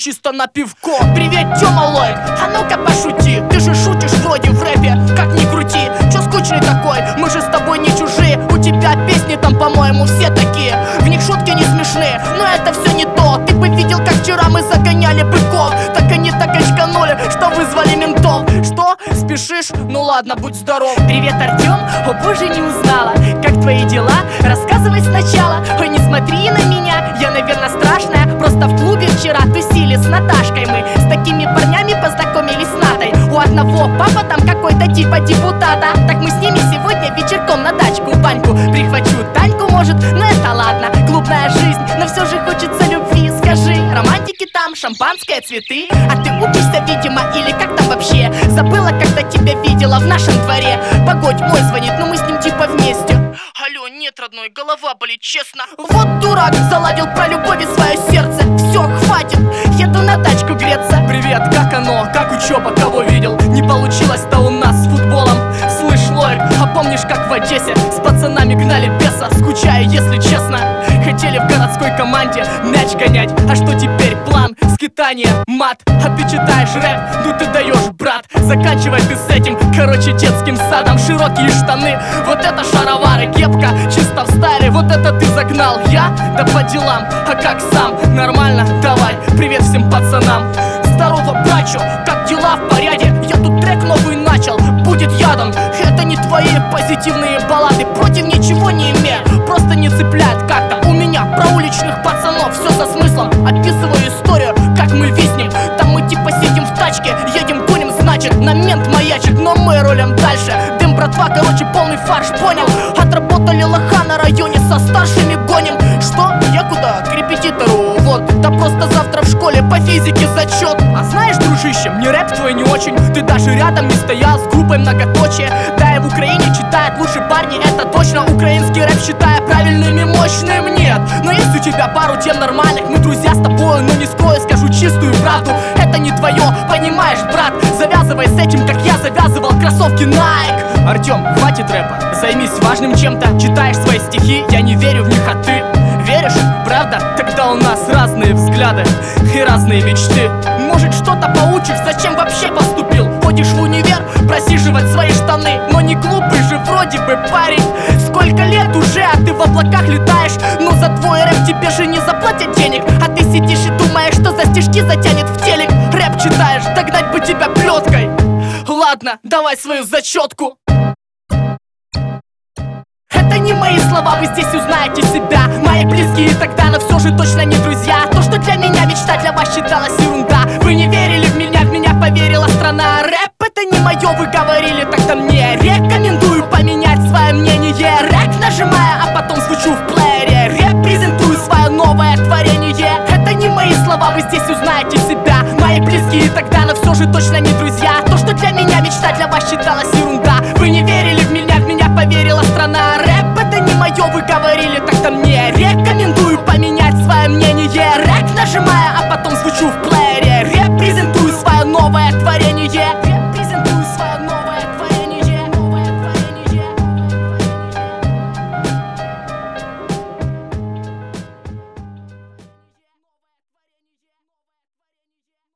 чисто на пивко. Привет, Тёма Лойк, а ну-ка пошути. Ты же шутишь вроде в рэпе, как ни крути. Чё скучный такой, мы же с тобой не чужие. У тебя песни там, по-моему, все такие. В них шутки не смешные, но это все не то. Ты бы видел, как вчера мы загоняли быков. Так они так очканули, что вызвали ментов. Что? Спешишь? Ну ладно, будь здоров. Привет, Артём, о боже, не узнала. Как твои дела? Рассказывай сначала. Ой, не смотри на меня, я, наверное, страшная. Просто в клубе вчера тусили с Наташкой. Мы с такими парнями познакомились с Натой. У одного папа там какой-то типа депутата. Так мы с ними сегодня вечерком на дачку в баньку. Прихвачу Таньку, может, но это ладно. Клубная жизнь, но все же хочется любви. Скажи, романтики там, шампанское, цветы. А ты учишься, видимо, или как там вообще? Забыла, когда тебя видела в нашем дворе. Погодь, мой звонит, но мы с ним типа вместе. Алло, нет, родной, голова болит, честно. Вот дурак, заладил про любовь и свое сердце. Все, хватит, еду на тачку греться. Привет, как оно? Как учеба? Кого видел? Не получилось-то у нас с футболом. Слышь, Лойк, а помнишь, как в Одессе с пацанами гнали беса? Скучаю, если честно. Хотели в городской команде мяч гонять. А что теперь? План, скитание, мат. А ты читаешь рэп? Ну ты даешь, брат. Заканчивай ты с этим, короче, детским садом. Широкие штаны, вот это шаровары, кепка чисто в стайле. Вот это ты загнал, я? Да по делам, а как сам? Нормально? Давай, привет всем пацанам. Здорово, брачо, как дела, в порядке? Я тут трек новый начал, будет ядом. Это не твои позитивные баллады, против ничего не имею, просто не цепляет как-то. У меня про уличных пацанов, все со смыслом. Описываю историю, как мы виснем. Там мы типа сидим в тачке, едем, гоним, значит, на мент маячит, но мы рулим дальше. Дым, братва, короче, полный фарш, понял? Отработали лоха на районе, со старшими гоним. Что? Я куда? К репетитору, вот. Да просто завтра в школе по физике зачет. А знаешь, дружище, мне рэп твой не очень. Ты даже рядом не стоял с группой многоточие. Да и в Украине читают лучше парни, это точно. Украинский рэп считаю правильным и мощным, нет. Но есть у тебя пару тем нормальных. Мы друзья с тобой, но не скрою, скажу чистую правду. Это не твое, понимаешь, брат? Завязывай с этим, как я завязывал кроссовки Nike. Артём, хватит рэпа, займись важным чем-то. Читаешь свои стихи, я не верю в них, а ты веришь? Правда? Тогда у нас разные взгляды и разные мечты. Может, что-то поучишь, зачем вообще поступил? Ходишь в универ, просиживать свои штаны. Но не глупый же вроде бы парень. Сколько лет уже, а ты в облаках летаешь. Но за твой рэп тебе же не заплатят денег. А ты сидишь и думаешь, что за стишки затянет в телек. Рэп читаешь, догнать бы тебя плеткой. Ладно, давай свою зачетку. Это не мои слова, вы здесь узнаете себя. Мои близкие тогда, но все же точно не друзья. То, что для меня мечта, для вас считалась ерунда. Вы не верили в меня поверила страна. Рэп это не мое, вы говорили, тогда мне рекомендую поменять свое мнение. Рэк нажимая, а потом звучу в плеере. Репрезентую свое новое творение. Это не мои слова, вы здесь узнаете себя. Мои близкие тогда, но все же точно не друзья. То, что для меня мечта, для вас считалась ерунда.